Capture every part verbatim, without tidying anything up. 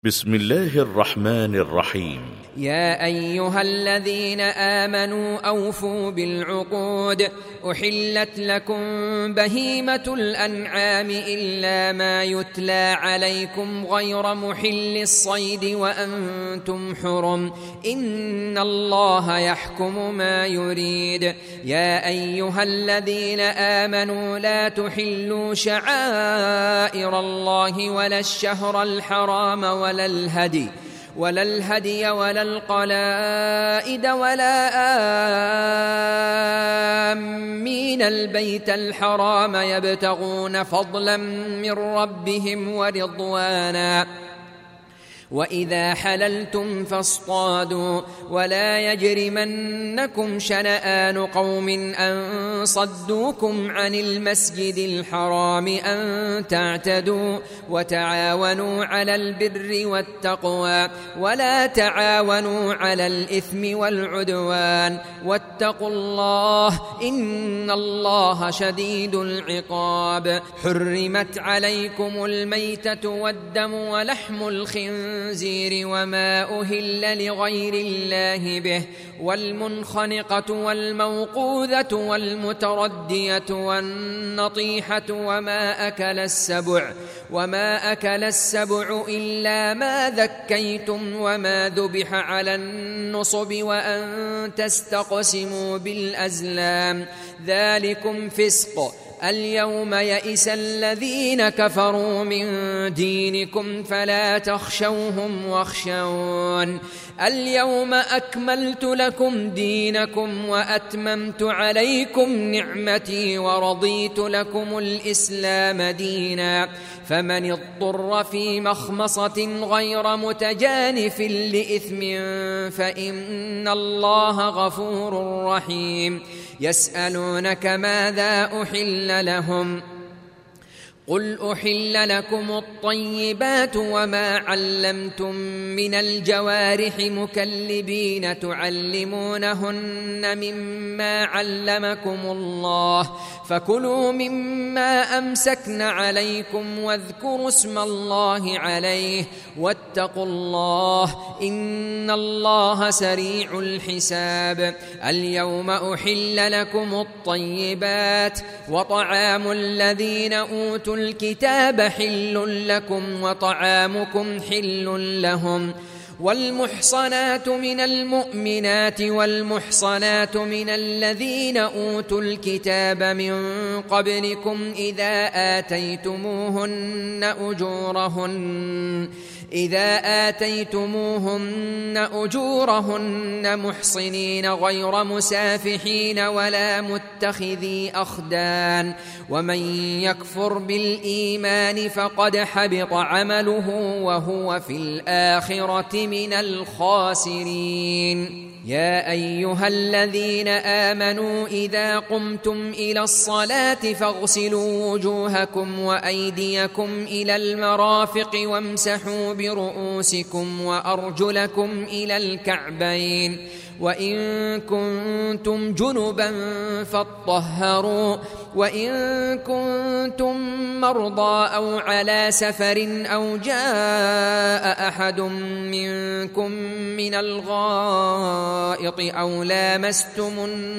بسم الله الرحمن الرحيم. يا أيها الذين آمنوا أوفوا بالعقود أحلت لكم بهيمة الأنعام إلا ما يتلى عليكم غير محل الصيد وأنتم حرم إن الله يحكم ما يريد. يا أيها الذين آمنوا لا تحلوا شعائر الله ولا الشهر الحرام ولا الهدي ولا الهدي ولا القلائد ولا آمين البيت الحرام يبتغون فضلا من ربهم ورضوانا وإذا حللتم فاصطادوا ولا يجرمنكم شنآن قوم أن صدوكم عن المسجد الحرام أن تعتدوا وتعاونوا على البر والتقوى ولا تعاونوا على الإثم والعدوان واتقوا الله إن الله شديد العقاب. حرمت عليكم الميتة والدم ولحم الخنزير وما أهل لغير الله به والمنخنقة والموقوذة والمتردية والنطيحة وما أكل السبع وما أكل السبع إلا ما ذكيتم وما ذبح على النصب وأن تستقسموا بالأزلام ذلكم فسق. اليوم يئس الذين كفروا من دينكم فلا تخشوهم واخشون اليوم أكملت لكم دينكم وأتممت عليكم نعمتي ورضيت لكم الإسلام دينا فمن اضطر في مخمصة غير متجانف لإثم فإن الله غفور رحيم. يسألونك ماذا أحل لهم قل أحل لكم الطيبات وما علمتم من الجوارح مكلبين تعلمونهن مما علمكم الله فكلوا مما أمسكن عليكم واذكروا اسم الله عليه واتقوا الله إن الله سريع الحساب. اليوم أحل لكم الطيبات وطعام الذين أوتوا الكتاب حل لكم وطعامكم حل لهم والمحصنات من المؤمنات والمحصنات من الذين أوتوا الكتاب من قبلكم إذا آتيتموهن أجورهن إذا آتيتموهن أجورهن محصنين غير مسافحين ولا متخذي أخدان ومن يكفر بالإيمان فقد حبط عمله وهو في الآخرة من الخاسرين. يا أيها الذين آمنوا إذا قمتم إلى الصلاة فاغسلوا وجوهكم وأيديكم إلى المرافق وامسحوا برؤوسكم وأرجلكم إلى الكعبين وإن كنتم جنبا فاطهروا وإن كنتم مرضى أو على سفر أو جاء أحد منكم من الغائط أو لامستم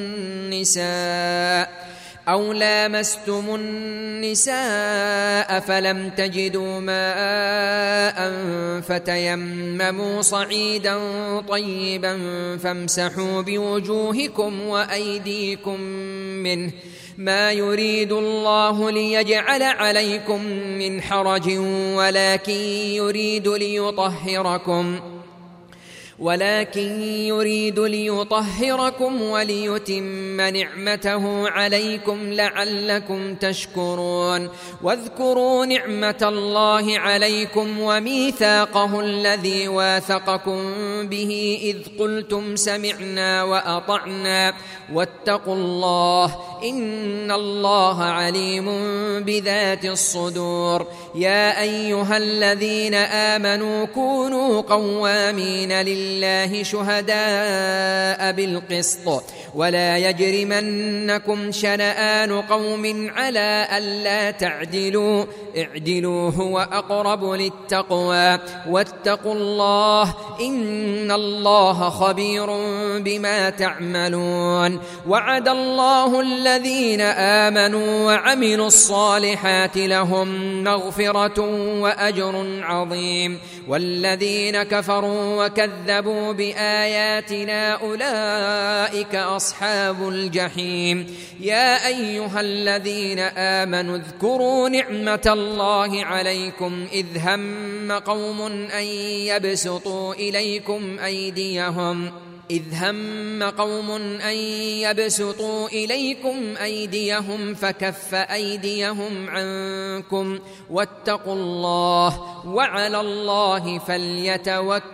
النساء أو لامستم النساء فلم تجدوا ماء فتيمموا صعيدا طيبا فامسحوا بوجوهكم وأيديكم منه ما يريد الله ليجعل عليكم من حرج ولكن يريد ليطهركم ولكن يريد ليطهركم وليتم نعمته عليكم لعلكم تشكرون. واذكروا نعمة الله عليكم وميثاقه الذي واثقكم به إذ قلتم سمعنا وأطعنا واتقوا الله إن الله عليم بذات الصدور. يا أيها الذين آمنوا كونوا قوامين لله شهداء بالقسط ولا يجرمنكم شنآن قوم على ألا تعدلوا اعدلوا هو أقرب للتقوى واتقوا الله إن الله خبير بما تعملون. وعد الله الذين آمنوا وعملوا الصالحات لهم مغفرة وأجر عظيم والذين كفروا وكذبوا بآياتنا أولئك أصحاب الجحيم. يا أيها الذين آمنوا اذكروا نعمة الله عليكم إذ هم قوم أن يبسطوا إليكم أيديهم إذ هم قوم أن يبسطوا إليكم أيديهم فكف أيديهم عنكم واتقوا الله وعلى الله فليتوكل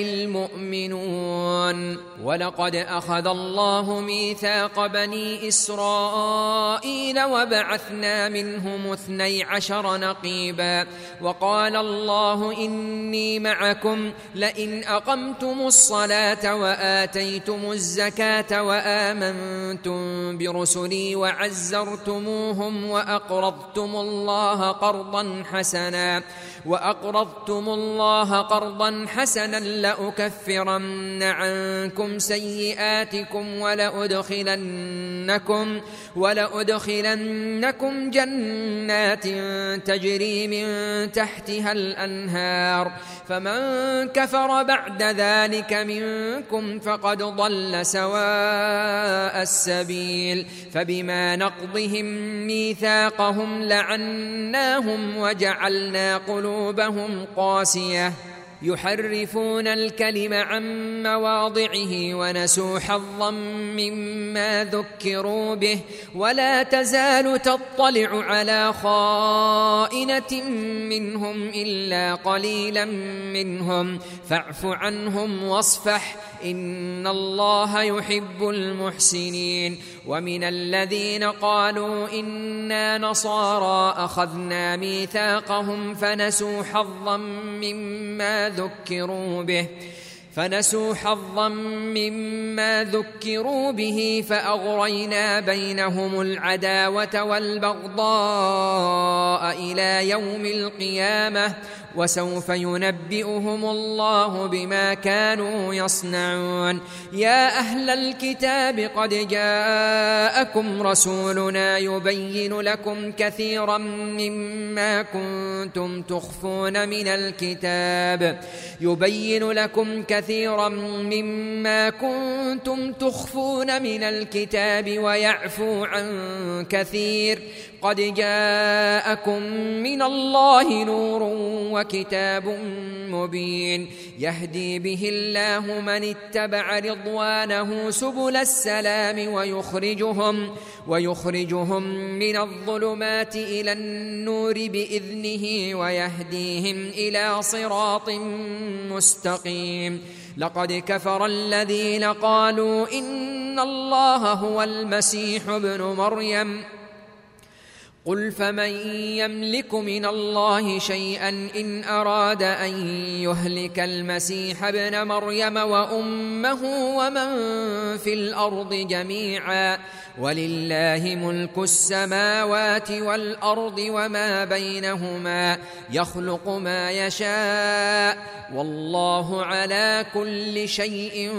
المؤمنون. ولقد أخذ الله ميثاق بني إسرائيل وبعثنا منهم اثني عشر نقيبا وقال الله إني معكم لئن أقمتم الصلاة وآتيتم الزكاة وآمنتم برسلي وعزرتموهم وأقرضتم الله قرضا حسنا وأقرضتم الله قرضا حسنا لأكفرن عنكم سيئاتكم ولأدخلنكم ولأدخلنكم جنات تجري من تحتها الأنهار فمن كفر بعد ذلك منكم فقد ضل سواء السبيل. فبما نقضهم ميثاقهم لعناهم وجعلنا قلوبهم قاسية يحرفون الكلم عن مواضعه ونسوا حظا مما ذكروا به ولا تزال تطلع على خائنة منهم إلا قليلا منهم فاعف عنهم واصفح إن الله يحب المحسنين. ومن الذين قالوا إنا نصارى أخذنا ميثاقهم فنسوا حظا مما ذكروا به فنسوا حظا مما ذكروا به فأغرينا بينهم العداوة والبغضاء إلى يوم القيامة وسوف ينبئهم الله بما كانوا يصنعون. يا أهل الكتاب قد جاءكم رسولنا يبين لكم كثيرا مما كنتم تخفون من الكتاب يبين لكم كثيرا مما كنتم تخفون من الكتاب ويعفو عن كثير قد جاءكم من الله نور وكتاب مبين يهدي به الله من اتبع رضوانه سبل السلام ويخرجهم ويخرجهم من الظلمات إلى النور بإذنه ويهديهم إلى صراط مستقيم. لقد كفر الذين قالوا إن الله هو المسيح ابن مريم قل فمن يملك من الله شيئا إن أراد أن يهلك المسيح ابن مريم وأمه ومن في الأرض جميعا ولله ملك السماوات والأرض وما بينهما يخلق ما يشاء والله على كل شيء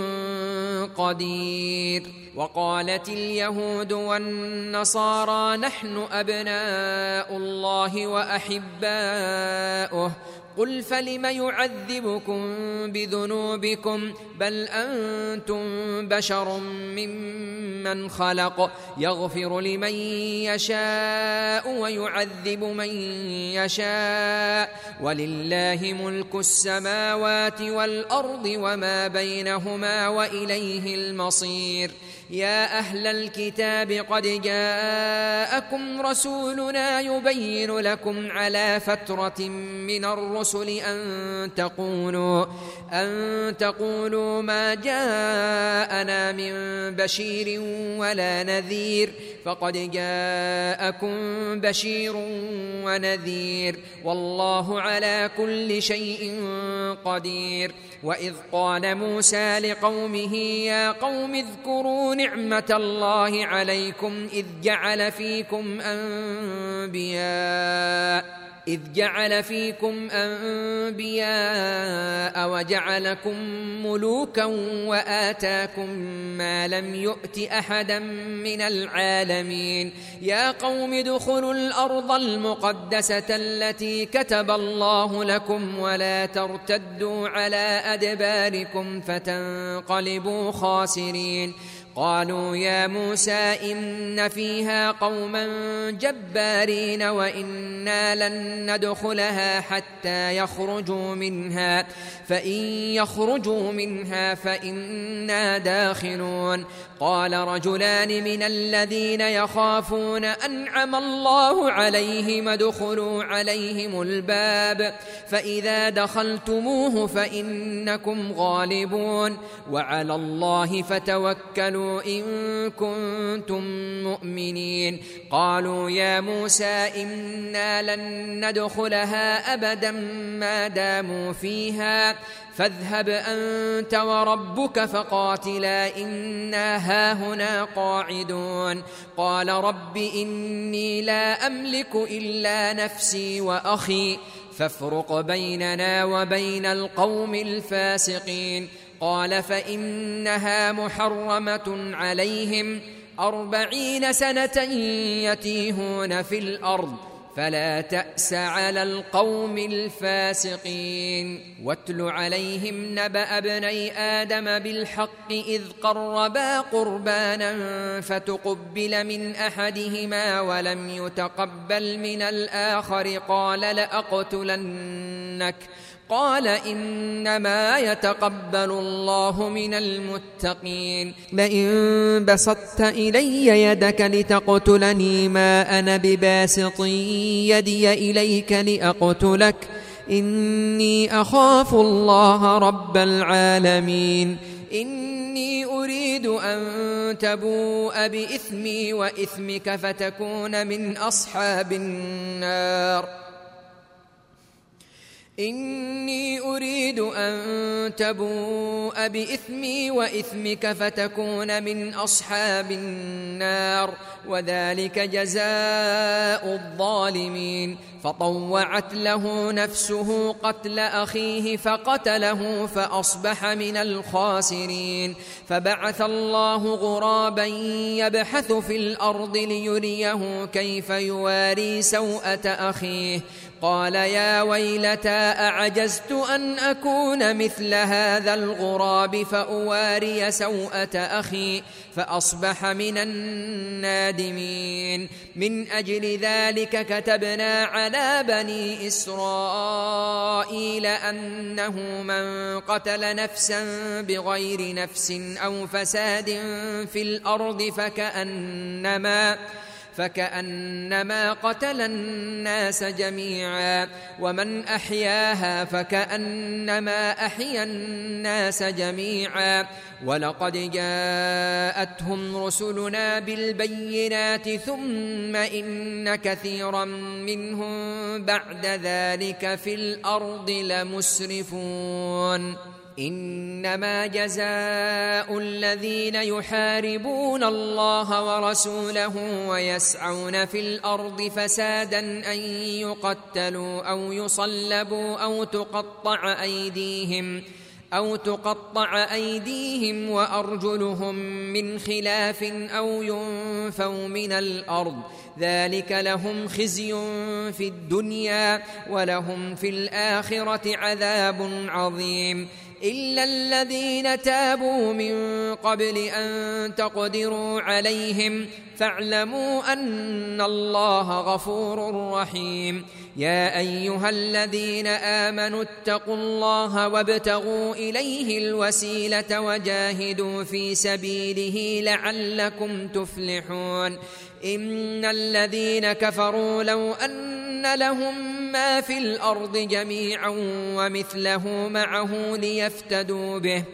قدير. وقالت اليهود والنصارى نحن أبناء الله وأحباؤه قل فلم يعذبكم بذنوبكم بل أنتم بشر ممن خلق يغفر لمن يشاء ويعذب من يشاء ولله ملك السماوات والأرض وما بينهما وإليه المصير. يا أهل الكتاب قد جاءكم رسولنا يبين لكم على فترة من الرسل أن تقولوا أن تقولوا ما جاءنا من بشير ولا نذير فقد جاءكم بشير ونذير والله على كل شيء قدير. وإذ قال موسى لقومه يا قوم اذكروا نعمة الله عليكم إذ جعل فيكم أنبياء إذ جعل فيكم أنبياء وجعلكم ملوكا وآتاكم ما لم يؤت أحدا من العالمين. يا قوم ادخلوا الأرض المقدسة التي كتب الله لكم ولا ترتدوا على أدباركم فتنقلبوا خاسرين. قالوا يا موسى إن فيها قوما جبارين وإنا لن ندخلها حتى يخرجوا منها فإن يخرجوا منها فإنا داخلون. قال رجلان من الذين يخافون أنعم الله عليهم ادخلوا عليهم الباب فإذا دخلتموه فإنكم غالبون وعلى الله فتوكلوا إن كنتم مؤمنين. قالوا يا موسى إنا لن ندخلها أبدا ما داموا فيها فاذهب أنت وربك فقاتلا إنا هاهنا قاعدون. قال رب إني لا أملك إلا نفسي وأخي فافرق بيننا وبين القوم الفاسقين. قال فإنها محرمة عليهم أربعين سنة يتيهون في الأرض فلا تأس على القوم الفاسقين. واتل عليهم نبأ ابني آدم بالحق إذ قربا قربانا فتقبل من أحدهما ولم يتقبل من الآخر قال لأقتلنك قال إنما يتقبل الله من المتقين. لئن بسطت إلي يدك لتقتلني ما أنا بباسط يدي إليك لأقتلك إني أخاف الله رب العالمين. إني أريد أن تبوء بإثمي وإثمك فتكون من أصحاب النار إني أريد أن تبوء بإثمي وإثمك فتكون من أصحاب النار وذلك جزاء الظالمين. فطوعت له نفسه قتل أخيه فقتله فأصبح من الخاسرين. فبعث الله غرابا يبحث في الأرض ليريه كيف يواري سوءة أخيه قال يا ويلتى أعجزت أن أكون مثل هذا الغراب فأواري سوءة أخي فأصبح من النادمين. من أجل ذلك كتبنا على بني إسرائيل أنه من قتل نفسا بغير نفس أو فساد في الأرض فكأنما فكأنما قتل الناس جميعا ومن أحياها فكأنما أحيا الناس جميعا. ولقد جاءتهم رسلنا بالبينات ثم إن كثيرا منهم بعد ذلك في الأرض لمسرفون. إنما جزاء الذين يحاربون الله ورسوله ويسعون في الأرض فسادا أن يقتلوا أو يصلبوا أو تقطع أيديهم أو تقطع أيديهم وأرجلهم من خلاف أو ينفوا من الأرض ذلك لهم خزي في الدنيا ولهم في الآخرة عذاب عظيم. إلا الذين تابوا من قبل أن تقدروا عليهم فاعلموا أن الله غفور رحيم. يا أيها الذين آمنوا اتقوا الله وابتغوا إليه الوسيلة وجاهدوا في سبيله لعلكم تفلحون. إن الذين كفروا لو أن لهم ما في الأرض جميعا ومثله معه ليفتدوا به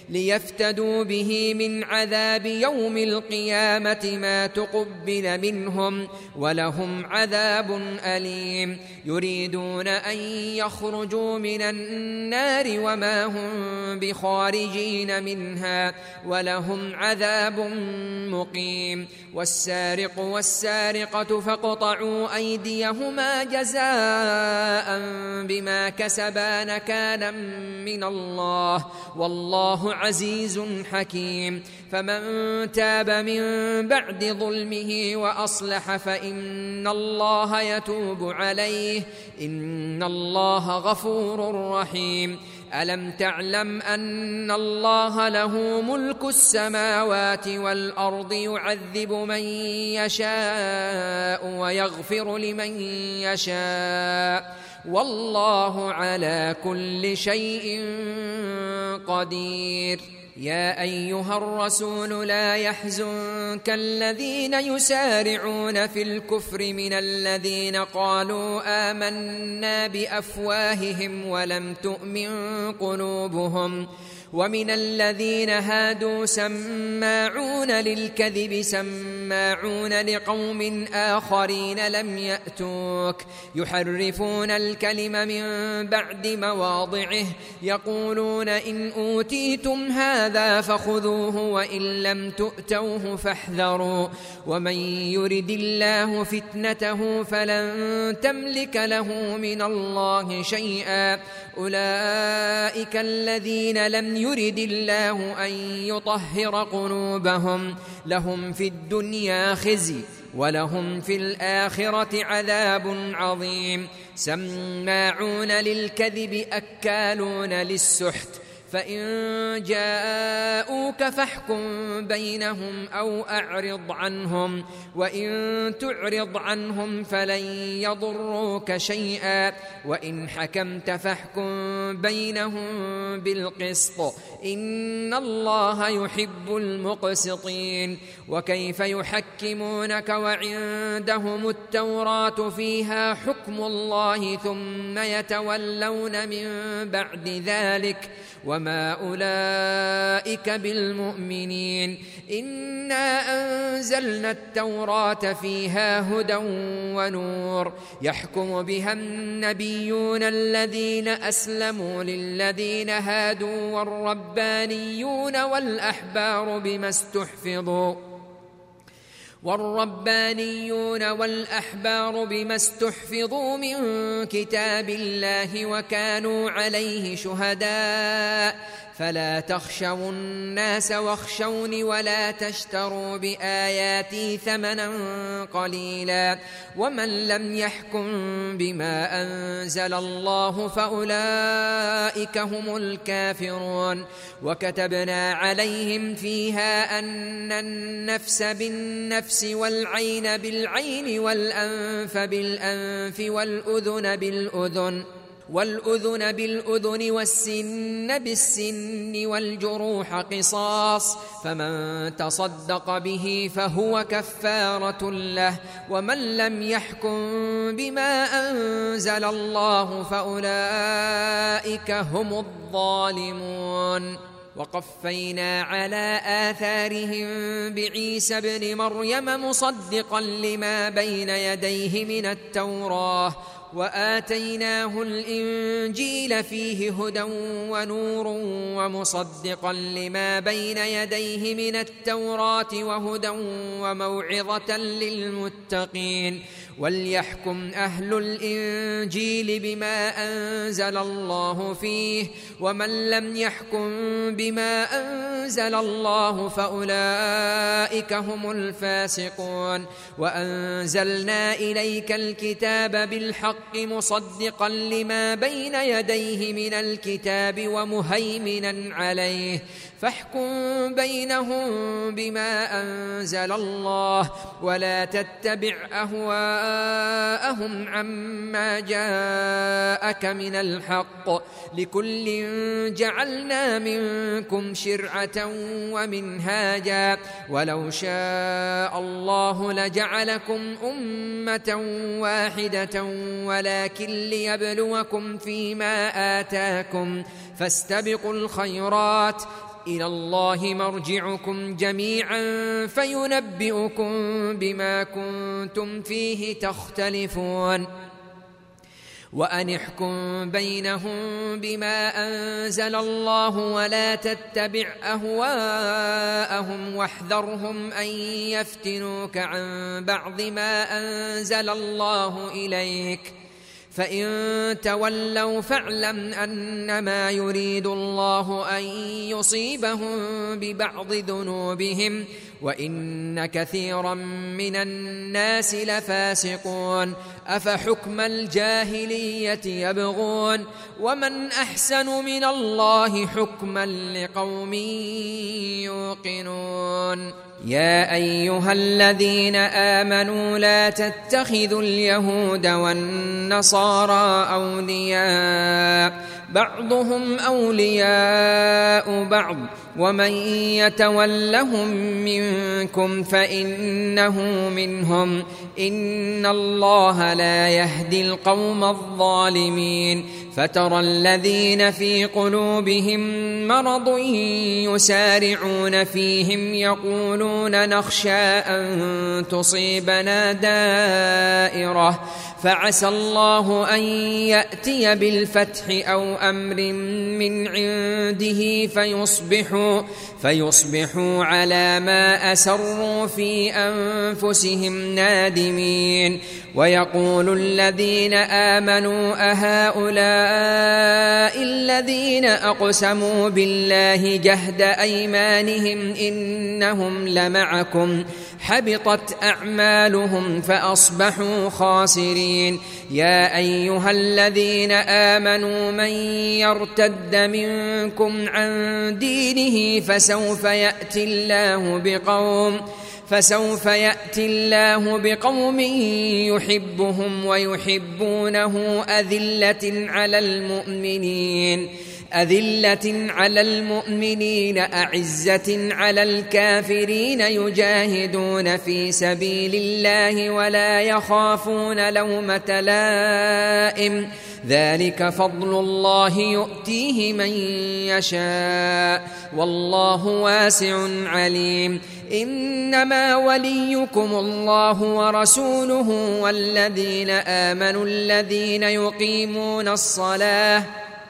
ليفتدوا به من عذاب يوم القيامة ما تقبل منهم ولهم عذاب أليم يريدون أن يخرجوا من النار وما هم بخارجين منها ولهم عذاب مقيم والسارق والسارقة فاقطعوا أيديهما جزاء بما كسبا نكالا من الله والله عزيز حكيم فمن تاب من بعد ظلمه وأصلح فإن الله يتوب عليه إن الله غفور رحيم ألم تعلم أن الله له ملك السماوات والأرض يعذب من يشاء ويغفر لمن يشاء والله على كل شيء قدير يا أيها الرسول لا يحزنك الذين يسارعون في الكفر من الذين قالوا آمنا بأفواههم ولم تؤمن قلوبهم ومن الذين هادوا سماعون للكذب سماعون لقوم آخرين لم يأتوك يحرفون الكلم من بعد مواضعه يقولون إن أوتيتم هذا فخذوه وإن لم تؤتوه فاحذروا ومن يرد الله فتنته فلن تملك له من الله شيئا أولئك الذين لم يرد الله أن يطهر قلوبهم لهم في الدنيا خزي ولهم في الآخرة عذاب عظيم سماعون للكذب أكالون للسحت فإن جاءوك فاحكم بينهم أو أعرض عنهم وإن تعرض عنهم فلن يضروك شيئا وإن حكمت فاحكم بينهم بالقسط إن الله يحب المقسطين وكيف يحكمونك وعندهم التوراة فيها حكم الله ثم يتولون من بعد ذلك وما أولئك بالمؤمنين إنا أنزلنا التوراة فيها هدى ونور يحكم بها النبيون الذين أسلموا للذين هادوا والربانيون والأحبار بما استحفظوا والربانيون والأحبار بما استحفظوا من كتاب الله وكانوا عليه شهداء فلا تخشوا الناس واخشوني ولا تشتروا بآياتي ثمنا قليلا ومن لم يحكم بما أنزل الله فأولئك هم الكافرون وكتبنا عليهم فيها أن النفس بالنفس والعين بالعين والأنف بالأنف والأذن بالأذن والأذن بالأذن والسن بالسن والجروح قصاص فمن تصدق به فهو كفارة له ومن لم يحكم بما أنزل الله فأولئك هم الظالمون وقفينا على آثارهم بعيسى ابن مريم مصدقا لما بين يديه من التوراة وآتيناه الإنجيل فيه هدى ونور ومصدقا لما بين يديه من التوراة وهدى وموعظة للمتقين وليحكم أهل الإنجيل بما أنزل الله فيه ومن لم يحكم بما أنزل الله فأولئك هم الفاسقون وأنزلنا إليك الكتاب بالحق مصدقا لما بين يديه من الكتاب ومهيمنا عليه فاحكم بينهم بما أنزل الله ولا تتبع أهواءهم عما جاءك من الحق لكل جعلنا منكم شرعة ومنهاجا ولو شاء الله لجعلكم أمة واحدة ولكن ليبلوكم فيما آتاكم فاستبقوا الخيرات إلى الله مرجعكم جميعا فينبئكم بما كنتم فيه تختلفون وأن احكم بينهم بما أنزل الله ولا تتبع أهواءهم واحذرهم أن يفتنوك عن بعض ما أنزل الله إليك فإن تولوا فاعلم أنما يريد الله أن يصيبهم ببعض ذنوبهم وإن كثيرا من الناس لفاسقون أفحكم الجاهلية يبغون ومن أحسن من الله حكما لقوم يوقنون يا أيها الذين آمنوا لا تتخذوا اليهود والنصارى أولياء بعضهم أولياء بعض ومن يتولهم منكم فإنه منهم إن الله لا يهدي القوم الظالمين فترى الذين في قلوبهم مرض يسارعون فيهم يقولون نخشى أن تصيبنا دائرة فعسى الله أن يأتي بالفتح أو أمر من عنده فيصبحوا, فيصبحوا على ما أسروا في أنفسهم نادمين ويقول الذين آمنوا أهؤلاء الذين أقسموا بالله جهد أيمانهم إنهم لمعكم حبطت أعمالهم فأصبحوا خاسرين يا أيها الذين آمنوا من يرتد منكم عن دينه فسوف يأتي الله بقوم فسوف يأتي الله بقوم يحبهم ويحبونه أذلة على المؤمنين أذلة على المؤمنين أعزة على الكافرين يجاهدون في سبيل الله ولا يخافون لومة لائم ذلك فضل الله يؤتيه من يشاء والله واسع عليم إنما وليكم الله ورسوله والذين آمنوا الذين يقيمون الصلاة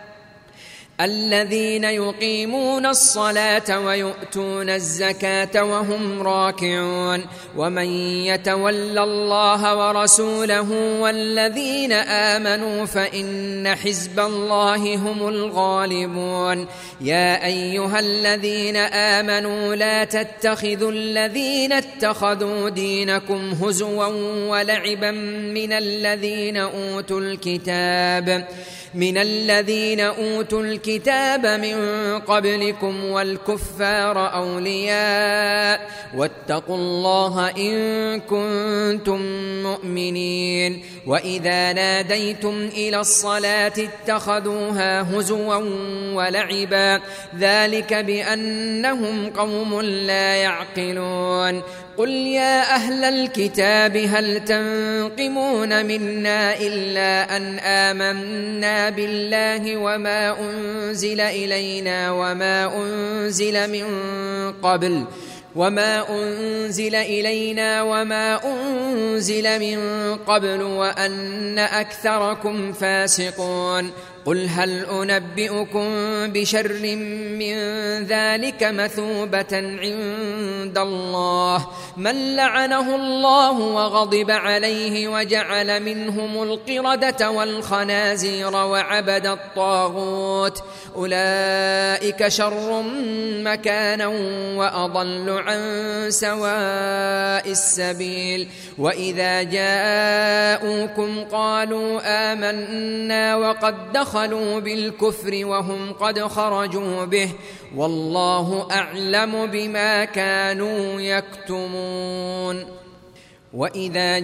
الذين يقيمون الصلاة ويؤتون الزكاة وهم راكعون ومن يتول الله ورسوله والذين آمنوا فإن حزب الله هم الغالبون يا أيها الذين آمنوا لا تتخذوا الذين اتخذوا دينكم هزوا ولعبا من الذين أوتوا الكتاب من الذين أوتوا الكتاب من قبلكم والكفار أولياء واتقوا الله إن كنتم مؤمنين وإذا ناديتم إلى الصلاة اتخذوها هزوا ولعبا ذلك بأنهم قوم لا يعقلون قل يا أهل الكتاب هل تنقمون منا إلا أن آمنا بالله وما أنزل إلينا وما أنزل من قبل وما أنزل إلينا وما أنزل من قبل وأن أكثركم فاسقون قل هل أنبئكم بشر من ذلك مثوبة عند الله من لعنه الله وغضب عليه وجعل منهم القردة والخنازير وعبد الطاغوت أولئك شر مكانا وأضل عن سواء السبيل وإذا جاءوكم قالوا آمنا وقد دخلوا بالكفر وهم قد خرجوا به والله أعلم بما كانوا يكتمون وإذا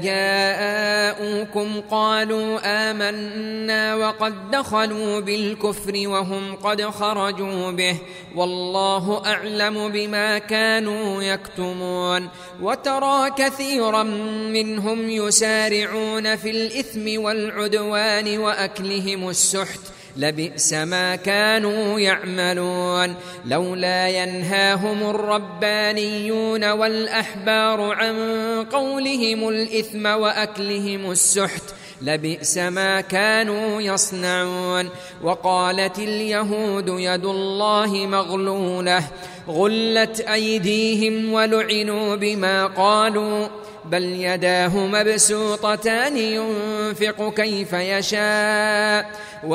جاءوكم قالوا آمنا وقد دخلوا بالكفر وهم قد خرجوا به والله أعلم بما كانوا يكتمون وترى كثيرا منهم يسارعون في الإثم والعدوان وأكلهم السحت لبئس ما كانوا يعملون لولا ينهاهم الربانيون والأحبار عن قولهم الإثم وأكلهم السحت لبئس ما كانوا يصنعون وقالت اليهود يد الله مغلولة غلت أيديهم ولعنوا بما قالوا بل يداه مبسوطتان ينفق كيف يشاء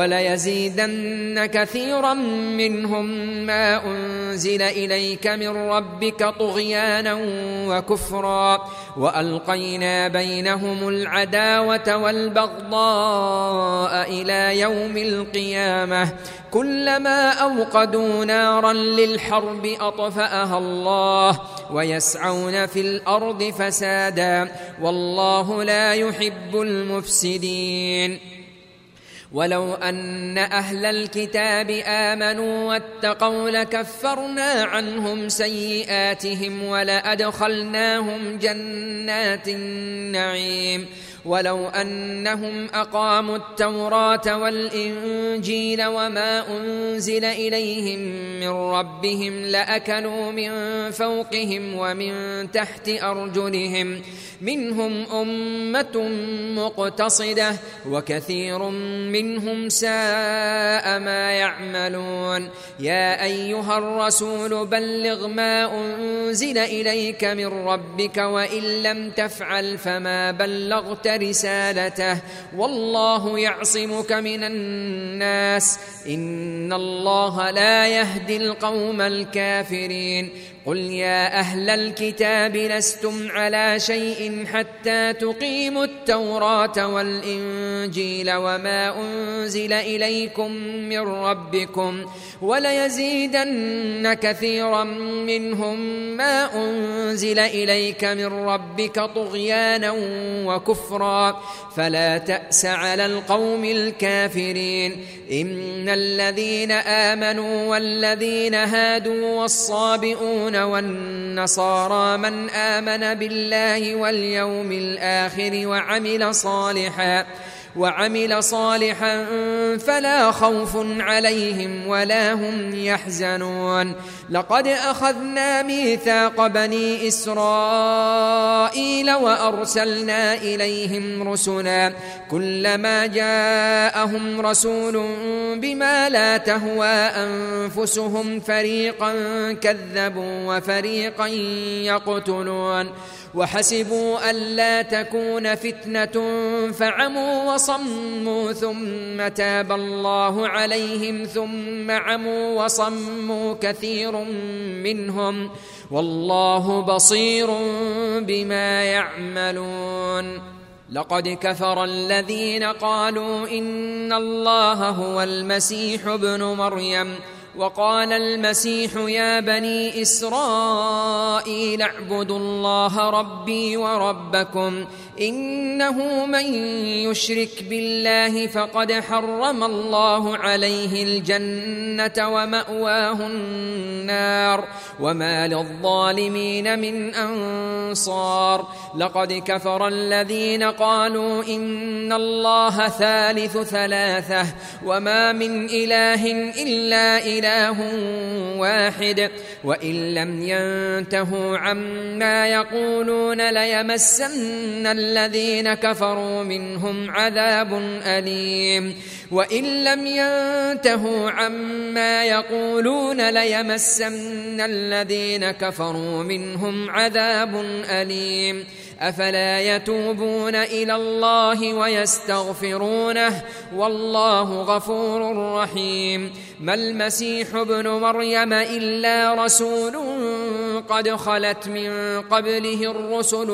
وليزيدن كثيرا منهم ما أنزل إليك من ربك طغيانا وكفرا وألقينا بينهم العداوة والبغضاء إلى يوم القيامة كلما أوقدوا نارا للحرب أطفأها الله ويسعون في الأرض فسادا والله لا يحب المفسدين ولو أن أهل الكتاب آمنوا واتقوا لكفرنا عنهم سيئاتهم ولأدخلناهم جنات النعيم ولو أنهم أقاموا التوراة والإنجيل وما أنزل إليهم من ربهم لأكلوا من فوقهم ومن تحت أرجلهم منهم أمة مقتصدة وكثير منهم ساء ما يعملون يا أيها الرسول بلغ ما أنزل إليك من ربك وإن لم تفعل فما بلغت رسالته والله يعصمك من الناس إن الله لا يهدي القوم الكافرين قل يا أهل الكتاب لستم على شيء حتى تقيموا التوراة والإنجيل وما أنزل إليكم من ربكم وليزيدن كثيرا منهم ما أنزل إليك من ربك طغيانا وكفرا فلا تأس على القوم الكافرين إن الذين آمنوا والذين هادوا والصابئون والنصارى من آمن بالله واليوم الآخر وعمل صالحا وعمل صالحا فلا خوف عليهم ولا هم يحزنون لقد أخذنا ميثاق بني إسرائيل وأرسلنا إليهم رسلا كلما جاءهم رسول بما لا تهوى أنفسهم فريقا كذبوا وفريقا يقتلون وحسبوا ألا تكون فتنة فعموا وصموا ثم تاب الله عليهم ثم عموا وصموا كثير منهم والله بصير بما يعملون لقد كفر الذين قالوا إن الله هو المسيح ابن مريم وقال المسيح يا بني إسرائيل اعبدوا الله ربي وربكم إنه من يشرك بالله فقد حرم الله عليه الجنة ومأواه النار وما للظالمين من أنصار لقد كفر الذين قالوا إن الله ثالث ثلاثة وما من إله إلا إله واحد وإن لم ينتهوا عما يقولون ليمسن الذين كفروا منهم عذاب أليم وإن لم ينتهوا عما يقولون ليمسن الذين كفروا منهم عذاب أليم أفلا يتوبون إلى الله ويستغفرونه والله غفور رحيم ما المسيح ابن مريم إلا رسول قد خلت من قبله الرسل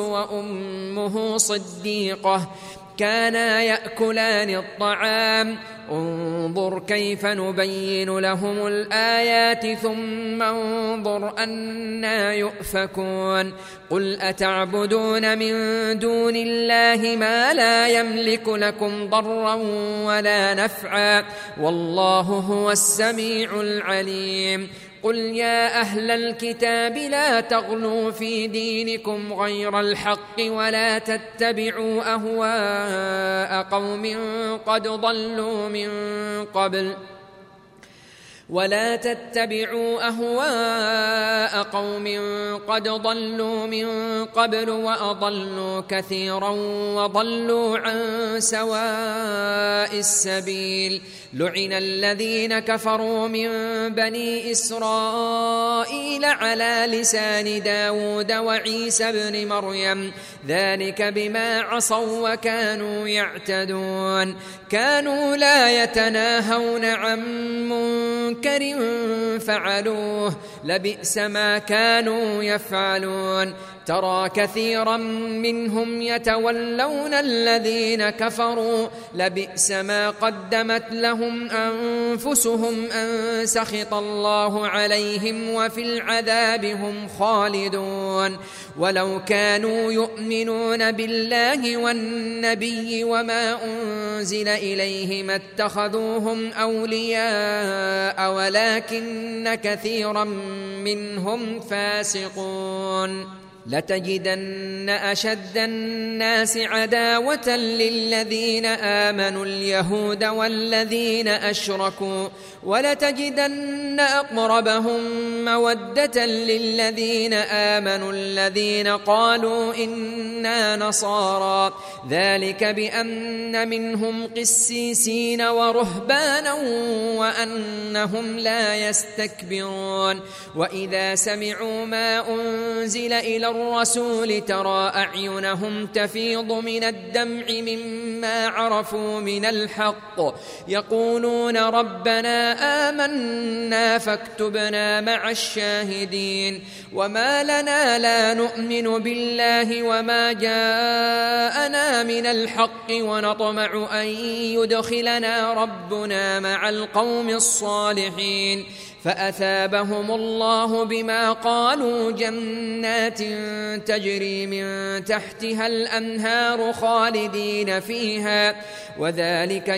وأمه صديقة كانا يأكلان الطعام انظر كيف نبين لهم الآيات ثم انظر أنا يؤفكون قل أتعبدون من دون الله ما لا يملك لكم ضرا ولا نفعا والله هو السميع العليم قل يا أهل الكتاب لا تغلوا في دينكم غير الحق ولا تتبعوا أهواء قوم قد ضلوا من قبل ولا تتبعوا أهواء قوم قد ضلوا من قبل وأضلوا كثيرا وضلوا عن سواء السبيل لعن الذين كفروا من بني إسرائيل على لسان داود وعيسى بن مريم ذلك بما عصوا وكانوا يعتدون كانوا لا يتناهون عن منكر فعلوه لبئس ما كانوا يفعلون ترى كثيرا منهم يتولون الذين كفروا لبئس ما قدمت لهم أنفسهم أن سخط الله عليهم وفي العذاب هم خالدون ولو كانوا يؤمنون بالله والنبي وما أنزل إليه ما اتخذوهم أولياء ولكن كثيرا منهم فاسقون لتجدن أشد الناس عداوة للذين آمنوا اليهود والذين أشركوا ولتجدن أقربهم مودة للذين آمنوا الذين قالوا إنا نصارى ذلك بأن منهم قسيسين ورهبانا وأنهم لا يستكبرون وإذا سمعوا ما أنزل إلى الرسول ترى أعينهم تفيض من الدمع مما عرفوا من الحق يقولون ربنا آمنا فاكتبنا مع الشاهدين وما لنا لا نؤمن بالله وما جاءنا من الحق ونطمع أن يدخلنا ربنا مع القوم الصالحين فأثابهم الله بما قالوا جنات تجري من تحتها الأنهار خالدين فيها وذلك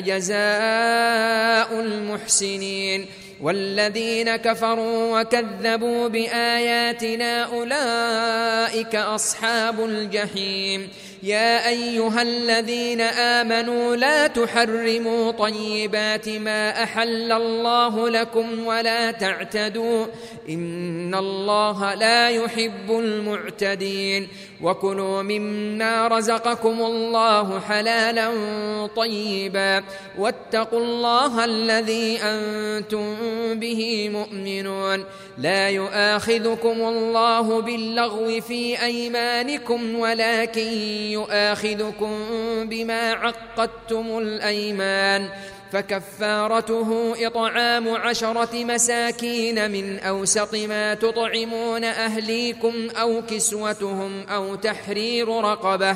جزاء المحسنين والذين كفروا وكذبوا بآياتنا أولئك أصحاب الجحيم يا أيها الذين آمنوا لا تحرموا طيبات ما أحل الله لكم ولا تعتدوا إن الله لا يحب المعتدين وكلوا مما رزقكم الله حلالا طيبا واتقوا الله الذي أنتم به مؤمنون لا يؤاخذكم الله باللغو في أيمانكم ولكن يؤاخذكم بما عقدتم الأيمان فكفارته إطعام عشرة مساكين من أوسط ما تطعمون أهليكم أو كسوتهم أو تحرير رقبة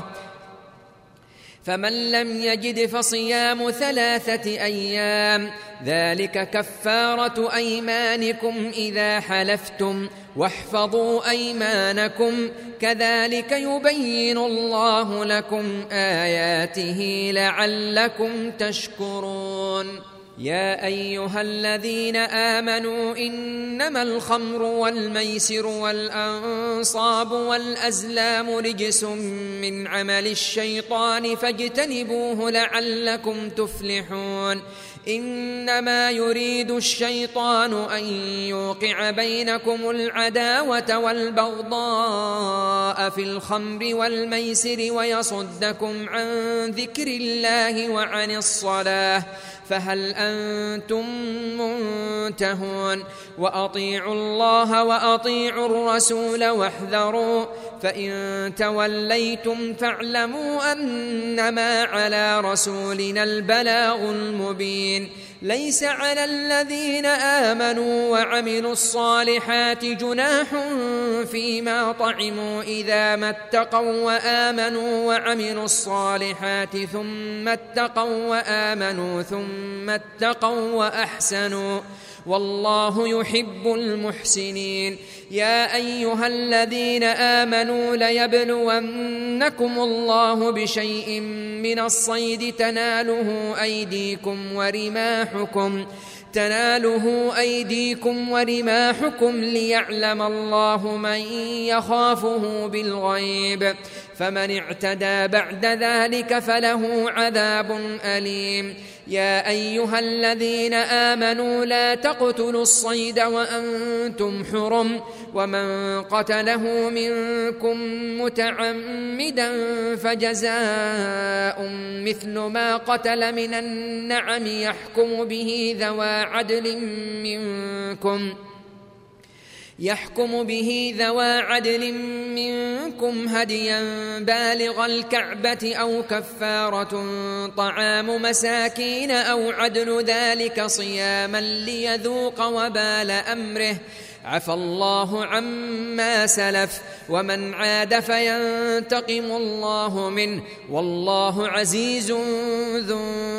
فمن لم يجد فصيام ثلاثة أيام ذلك كفارة أيمانكم إذا حلفتم واحفظوا أيمانكم كذلك يبين الله لكم آياته لعلكم تشكرون يا أيها الذين آمنوا إنما الخمر والميسر والأنصاب والأزلام رجس من عمل الشيطان فاجتنبوه لعلكم تفلحون إنما يريد الشيطان أن يوقع بينكم العداوة والبغضاء في الخمر والميسر ويصدكم عن ذكر الله وعن الصلاة فهل أنتم منتهون وأطيعوا الله وأطيعوا الرسول واحذروا فإن توليتم فاعلموا أنما على رسولنا البلاغ المبين ليس على الذين آمنوا وعملوا الصالحات جناح فيما طعموا إذا ما اتقوا وآمنوا وعملوا الصالحات ثم اتقوا وآمنوا ثم اتقوا وأحسنوا والله يحب المحسنين يا أيها الذين آمنوا ليبلونكم الله بشيء من الصيد تناله أيديكم ورماحكم تناله أيديكم ورماحكم ليعلم الله من يخافه بالغيب، فمن اعتدى بعد ذلك فله عذاب أليم. يا أيها الذين آمنوا لا تقتلوا الصيد وأنتم حرم، ومن قتله منكم متعمدا فجزاء مثل ما قتل من النعم يحكم به ذوى عدل منكم يحكم به ذوى عدل منكم هديا بالغ الكعبة أو كفارة طعام مساكين أو عدل ذلك صياما ليذوق وبال أمره، عفى الله عما سلف، ومن عاد فينتقم الله منه، والله عزيز ذو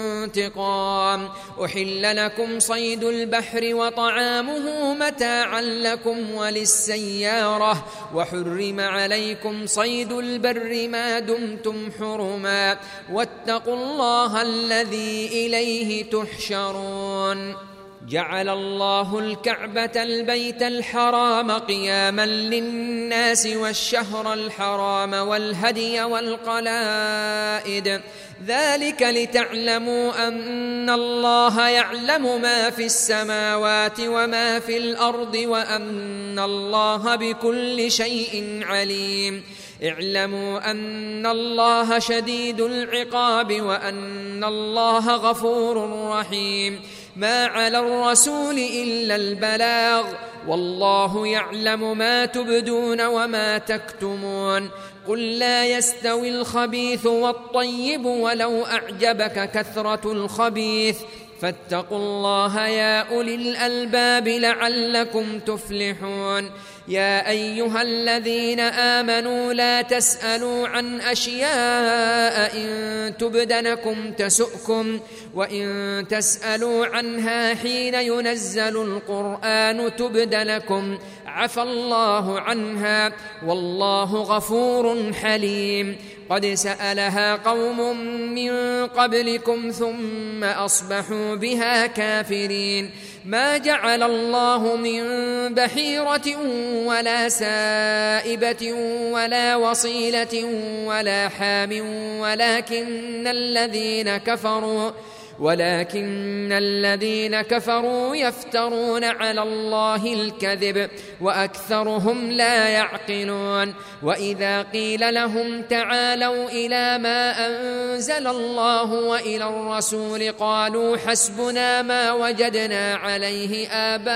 انتقام. أحل لكم صيد البحر وطعامه متاعا لكم وللسيارة، وحرم عليكم صيد البر ما دمتم حرما، واتقوا الله الذي إليه تحشرون. جعل الله الكعبة البيت الحرام قياما للناس والشهر الحرام والهدي والقلائد، ذلك لتعلموا أن الله يعلم ما في السماوات وما في الأرض وأن الله بكل شيء عليم. اعلموا أن الله شديد العقاب وأن الله غفور رحيم. ما على الرسول إلا البلاغ، والله يعلم ما تبدون وما تكتمون. قل لا يستوي الخبيث والطيب ولو أعجبك كثرة الخبيث، فاتقوا الله يا أولي الألباب لعلكم تفلحون. يا أيها الذين آمنوا لا تسألوا عن أشياء إن تبد لكم تسؤكم، وإن تسألوا عنها حين ينزل القرآن تبد لكم عفى الله عنها، والله غفور حليم. قد سألها قوم من قبلكم ثم أصبحوا بها كافرين. ما جعل الله من بحيرة ولا سائبة ولا وصيلة ولا حام، ولكن الذين كفروا ولكن الذين كفروا يفترون على الله الكذب وأكثرهم لا يعقلون. وإذا قيل لهم تعالوا إلى ما أنزل الله وإلى الرسول قالوا حسبنا ما وجدنا عليه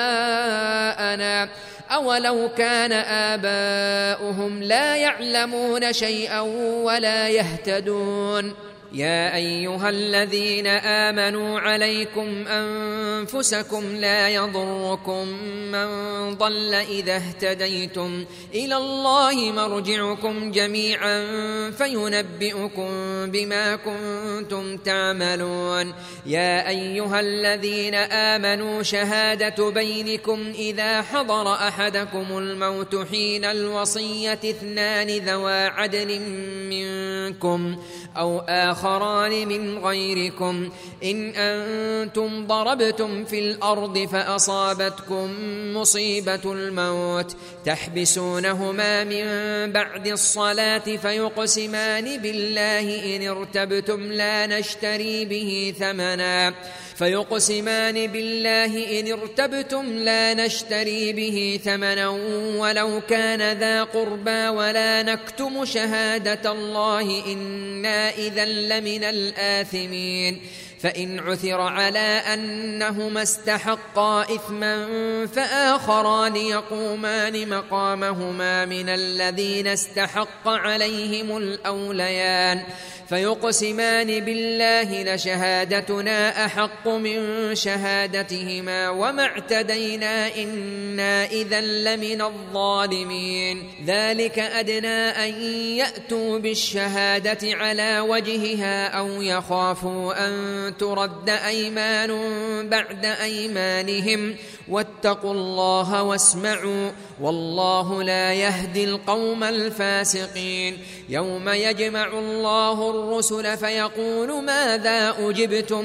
آباءنا، أولو كان آباؤهم لا يعلمون شيئا ولا يهتدون. يا أيها الذين آمنوا عليكم أنفسكم لا يضركم من ضل إذا اهتديتم، إلى الله مرجعكم جميعا فينبئكم بما كنتم تعملون. يا أيها الذين آمنوا شهادة بينكم إذا حضر أحدكم الموت حين الوصية اثنان ذوى عدل منكم أو آخران من غيركم، إن أنتم ضربتم في الأرض فأصابتكم مصيبة الموت تحبسونهما من بعد الصلاة فيقسمان بالله إن ارتبتم لا نشتري به ثمنا فيقسمان بالله إن ارتبتم لا نشتري به ثمنا ولو كان ذا قربى ولا نكتم شهادة الله إنا إذا لمن الآثمين. فإن عثر على أنهما استحقا إثما فآخران يقومان مقامهما من الذين استحق عليهم الأوليان فيقسمان بالله لشهادتنا أحق من شهادتهما وما اعتدينا إنا إذا لمن الظالمين. ذلك أدنى أن يأتوا بالشهادة على وجهها أو يخافوا أن ترد أيمان بعد أيمانهم واتقوا الله واسمعوا والله لا يهدي القوم الفاسقين. يوم يجمع الله الرسل فيقول ماذا أجبتم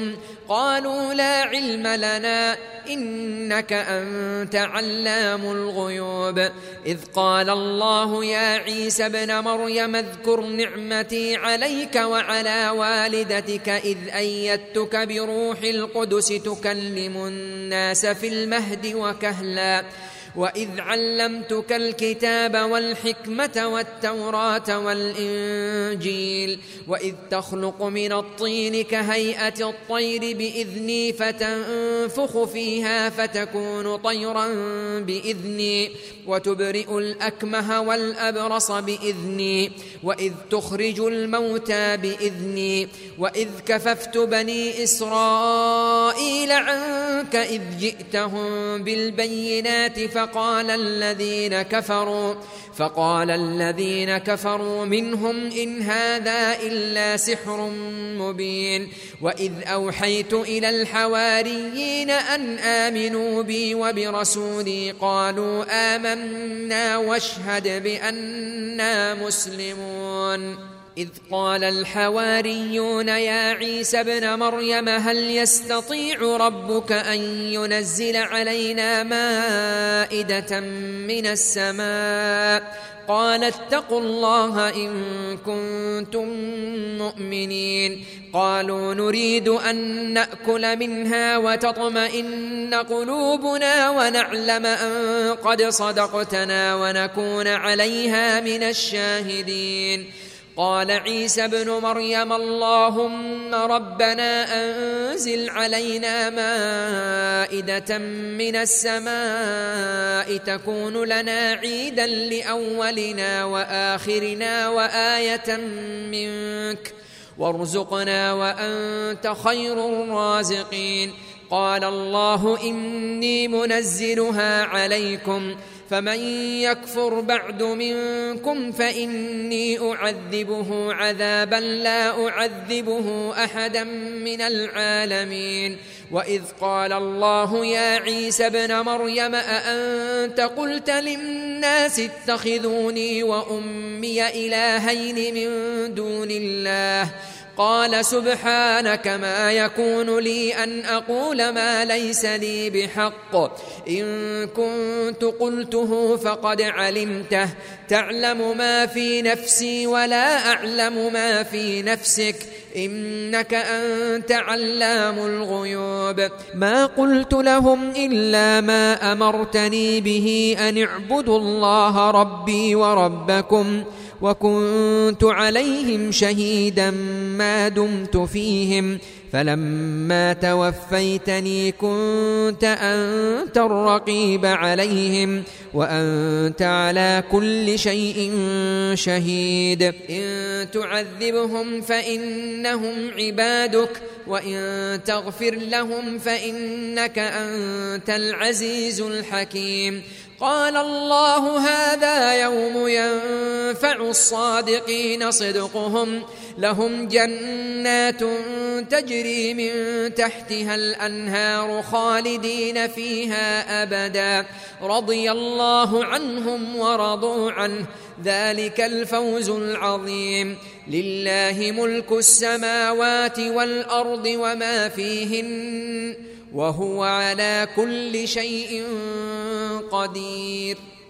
قالوا لا علم لنا إنك أنت علام الغيوب. إذ قال الله يا عيسى ابن مريم اذكر نعمتي عليك وعلى والدتك إذ أيدتك بروح القدس تكلم الناس في المهد وكهلا وإذ علمتك الكتاب والحكمة والتوراة والإنجيل وإذ تخلق من الطين كهيئة الطير بإذني فتنفخ فيها فتكون طيرا بإذني وتبرئ الأكمه والأبرص بإذني وإذ تخرج الموتى بإذني وإذ كففت بني إسرائيل عنك إذ جئتهم بالبينات فقال الذين كفروا فقال الذين كفروا منهم إن هذا إلا سحر مبين. وإذ أوحيت إلى الحواريين أن آمنوا بي وبرسولي قالوا آمنا واشهد بأننا مسلمون. إذ قال الحواريون يا عيسى ابن مريم هل يستطيع ربك أن ينزل علينا مائدة من السماء قال اتقوا الله إن كنتم مؤمنين. قالوا نريد أن نأكل منها وتطمئن قلوبنا ونعلم أن قد صدقتنا ونكون عليها من الشاهدين. قال عيسى ابن مريم اللهم ربنا أنزل علينا مائدة من السماء تكون لنا عيدا لأولنا وآخرنا وآية منك وارزقنا وأنت خير الرازقين. قال الله إني منزلها عليكم فمن يكفر بعد منكم فإني أعذبه عذابا لا أعذبه أحدا من العالمين. وإذ قال الله يا عيسى ابن مريم أأنت قلت للناس اتخذوني وأمي إلهين من دون الله قال سبحانك ما يكون لي أن أقول ما ليس لي بحق إن كنت قلته فقد علمته تعلم ما في نفسي ولا أعلم ما في نفسك إنك أنت علام الغيوب. ما قلت لهم إلا ما أمرتني به أن اعبدوا الله ربي وربكم وكنت عليهم شهيدا ما دمت فيهم فلما توفيتني كنت أنت الرقيب عليهم وأنت على كل شيء شهيد. إن تعذبهم فإنهم عبادك وإن تغفر لهم فإنك أنت العزيز الحكيم. قال الله هذا يوم ينفع الصادقين صدقهم لهم جنات تجري من تحتها الأنهار خالدين فيها أبدا رضي الله عنهم ورضوا عنه ذلك الفوز العظيم. لله ملك السماوات والأرض وما فيهن وهو على كل شيء قدير.